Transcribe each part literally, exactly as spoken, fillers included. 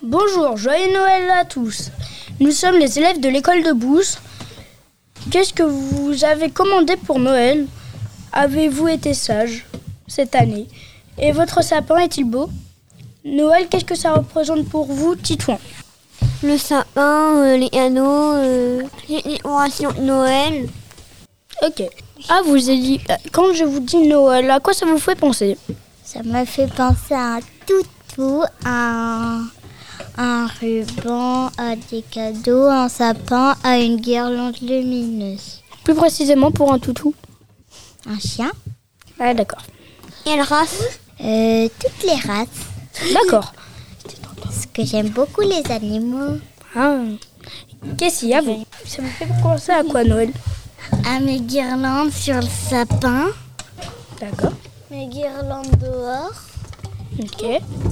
Bonjour, joyeux Noël à tous. Nous sommes les élèves de l'école de Bousse. Qu'est-ce que vous avez commandé pour Noël ? Avez-vous été sage cette année ? Et votre sapin est-il beau ? Noël, qu'est-ce que ça représente pour vous, Titouan ? Le sapin, euh, les cadeaux, euh, les décorations de Noël. Ok. Ah, vous avez dit, quand je vous dis Noël, à quoi ça vous fait penser ? Ça me fait penser à un toutou, à un, un ruban, à des cadeaux, un sapin, à une guirlande lumineuse. Plus précisément pour un toutou ? Un chien. Ah, d'accord. Quelle race ? euh, Toutes les races. D'accord. Parce que j'aime beaucoup les animaux. Ah. Qu'est-ce qu'il y a, vous ? Ça vous fait penser à quoi, Noël ? À mes guirlandes sur le sapin. D'accord. Mes guirlandes dehors. Ok.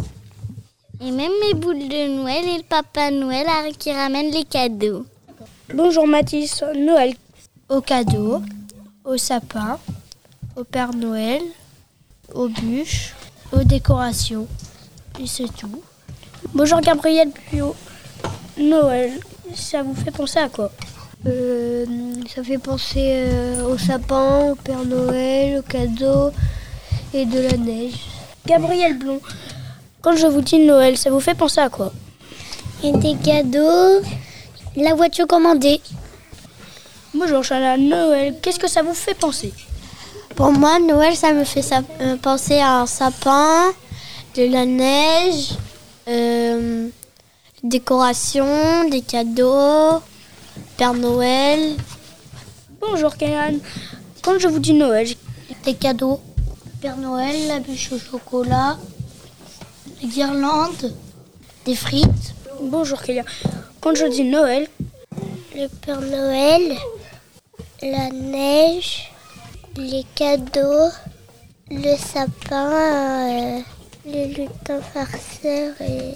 Et même mes boules de Noël et le Papa Noël qui ramène les cadeaux. Bonjour Mathis, Noël. Aux cadeaux, au sapin, au Père Noël, aux bûches, aux décorations. Et c'est tout. Bonjour Gabriel Puyot. Noël, ça vous fait penser à quoi ? Euh, ça fait penser euh, au sapin, au Père Noël, aux cadeaux et de la neige. Gabriel Blond, quand je vous dis Noël, ça vous fait penser à quoi ? Et des cadeaux, la voiture commandée. Bonjour Chana, Noël, qu'est-ce que ça vous fait penser ? Pour moi, Noël, ça me fait sa- euh, penser à un sapin, de la neige, euh, décoration, des cadeaux, Père Noël. Bonjour Kélan, quand je vous dis Noël, Des cadeaux, Père Noël, la bûche au chocolat, des guirlandes, des frites. bonjour Kélan, quand je dis Noël, Le Père Noël, la neige, les cadeaux, le sapin, euh, le lutin farceur et...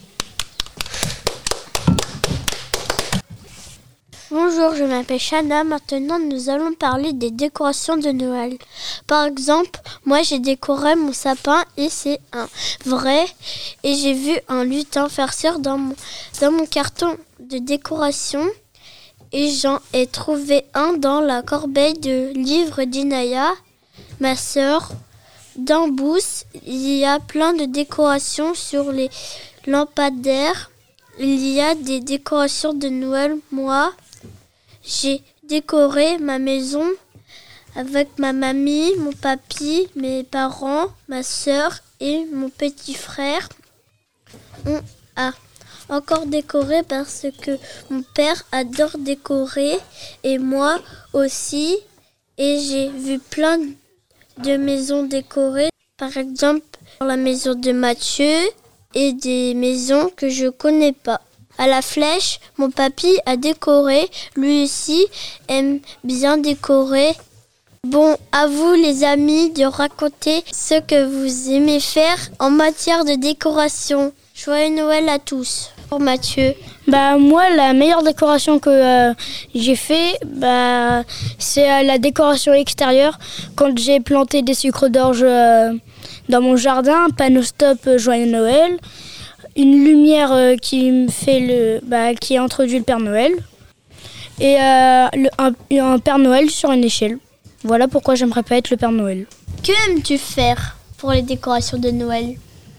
Bonjour, je m'appelle Shana. Maintenant, nous allons parler des décorations de Noël. Par exemple, moi, j'ai décoré mon sapin et c'est un vrai. Et j'ai vu un lutin farceur dans mon, dans mon carton de décoration. Et j'en ai trouvé un dans la corbeille de livres d'Inaya, ma sœur. Dans Bousse, il y a plein de décorations sur les lampadaires. Il y a des décorations de Noël, moi. J'ai décoré ma maison avec ma mamie, mon papy, mes parents, ma sœur et mon petit frère. On a encore décoré parce que mon père adore décorer et moi aussi. Et j'ai vu plein de maisons décorées, par exemple la maison de Mathieu et des maisons que je connais pas. À la flèche, mon papy a décoré, lui aussi aime bien décorer. Bon, à vous les amis de raconter ce que vous aimez faire en matière de décoration. Joyeux Noël à tous. Pour Mathieu. bah moi la meilleure décoration que euh, j'ai fait, bah c'est euh, la décoration extérieure quand j'ai planté des sucres d'orge euh, dans mon jardin, un panneau stop euh, Joyeux Noël. Une lumière euh, qui me fait le, bah, qui introduit le Père Noël et euh, le, un, un Père Noël sur une échelle. Voilà pourquoi j'aimerais pas être le Père Noël. Que aimes-tu faire pour les décorations de Noël ?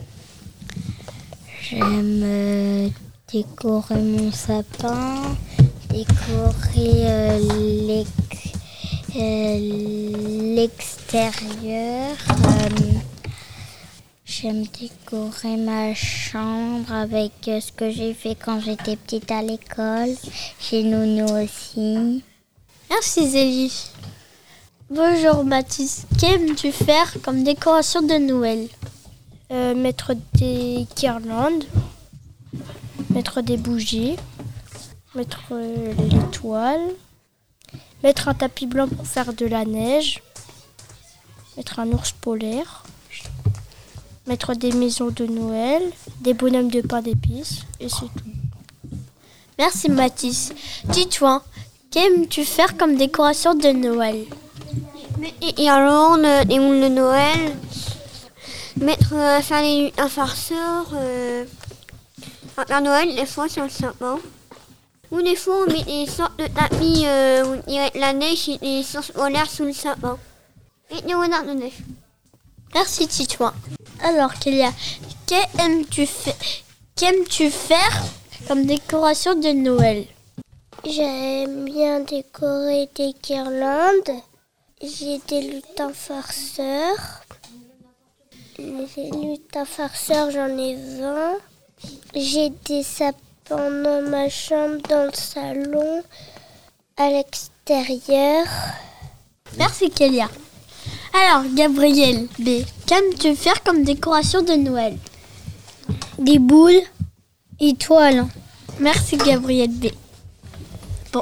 J'aime euh, décorer mon sapin, décorer euh, l'ex- euh, l'extérieur. Euh, j'aime décorer ma chambre avec euh, ce que j'ai fait quand j'étais petite à l'école. Chez Nounou aussi. Merci Zélie. Bonjour Mathis. Qu'aimes-tu faire comme décoration de Noël ? Euh, mettre des guirlandes, mettre des bougies, mettre euh, l'étoile, mettre un tapis blanc pour faire de la neige, mettre un ours polaire, mettre des maisons de Noël, des bonhommes de pain d'épices, et c'est tout. Merci Mathis. Dis-toi, qu'aimes-tu faire comme décoration de Noël ? Mettre des guirlandes, des moules de Noël, mettre, euh, faire les, un farceur, euh, À la Noël, des fois sur le sapin. Ou des fois, on met des sortes de tapis, euh, on dirait de la neige et des sources polaires sous le sapin. Et des renards de neige. Merci Titouan. Alors Kélia, qu'aimes-tu fa- qu'aimes-tu faire comme décoration de Noël? J'aime bien décorer des guirlandes. J'ai des lutins farceurs. Les lutins farceurs, j'en ai vingt. J'ai des sapins dans ma chambre, dans le salon, à l'extérieur. Merci Kélia. Alors Gabriel B, qu'aimes-tu faire comme décoration de Noël? Des boules, étoiles. Merci Gabriel B. Bon.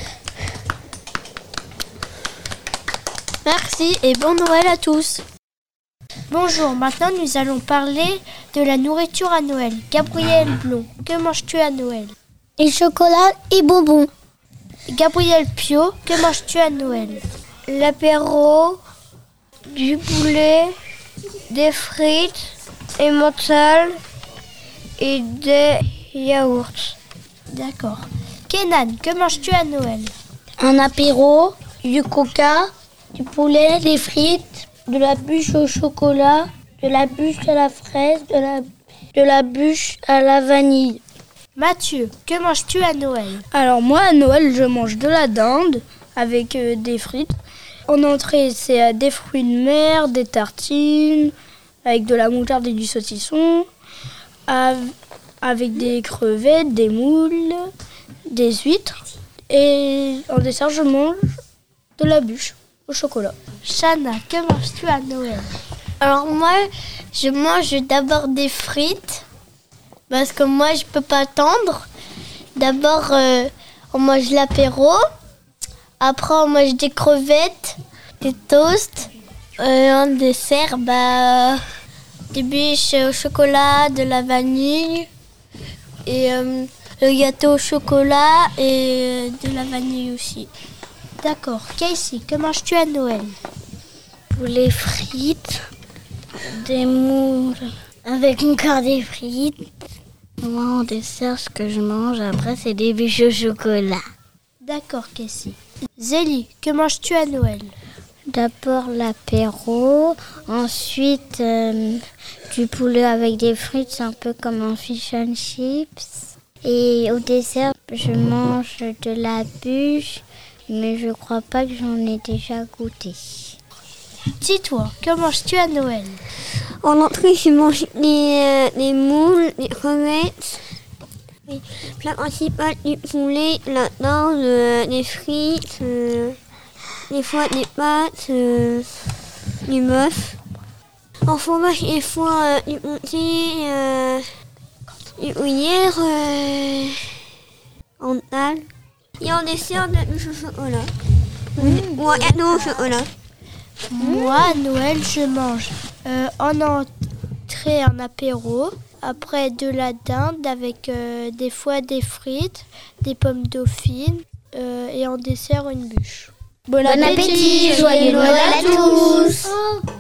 Merci et bon Noël à tous. Bonjour, maintenant nous allons parler de la nourriture à Noël. Gabriel Blond, que manges-tu à Noël? Et chocolat et bonbons. Gabriel Pio, que manges-tu à Noël? L'apéro, du poulet, des frites, et mental et des yaourts. D'accord. Kenan, que manges-tu à Noël? Un apéro, du coca, du poulet, des frites, de la bûche au chocolat, de la bûche à la fraise, de la, de la bûche à la vanille. Mathieu, que manges-tu à Noël? Alors moi à Noël je mange de la dinde avec euh, des frites. En entrée c'est euh, des fruits de mer, des tartines, avec de la moutarde et du saucisson, av- avec des crevettes, des moules, des huîtres. Et en dessert je mange de la bûche au chocolat. Chana, que manges-tu à Noël? Alors moi, je mange d'abord des frites parce que moi je peux pas attendre. D'abord euh, on mange l'apéro, après on mange des crevettes, des toasts, euh, un dessert, bah, des bûches au chocolat, de la vanille et euh, le gâteau au chocolat et de la vanille aussi. D'accord. Casey, que manges-tu à Noël? Poulet frites, des moules avec encore des frites. Moi en dessert ce que je mange après c'est des bûches au chocolat. D'accord, Casey. Zélie, que manges-tu à Noël? D'abord l'apéro, ensuite euh, du poulet avec des frites, c'est un peu comme un fish and chips. Et au dessert, je mange de la bûche, mais je crois pas que j'en ai déjà goûté. Dis-toi, que manges-tu à Noël? En entrée, je mange des, euh, des moules, des crevettes. Oui. Plat principal, du poulet, la dinde, euh, des frites, euh, des fois des pâtes, euh, du bœuf. En fromage, des fois euh, du comté, euh, du gruyère, euh, en dalle. Et en dessert, de la bûche au chocolat. Mmh. Ou un gâteau au chocolat. Moi, à Noël, je mange euh, en entrée un apéro, après de la dinde avec euh, des fois des frites, des pommes dauphines euh, et en dessert une bûche. Bon appétit, joyeux Noël à tous.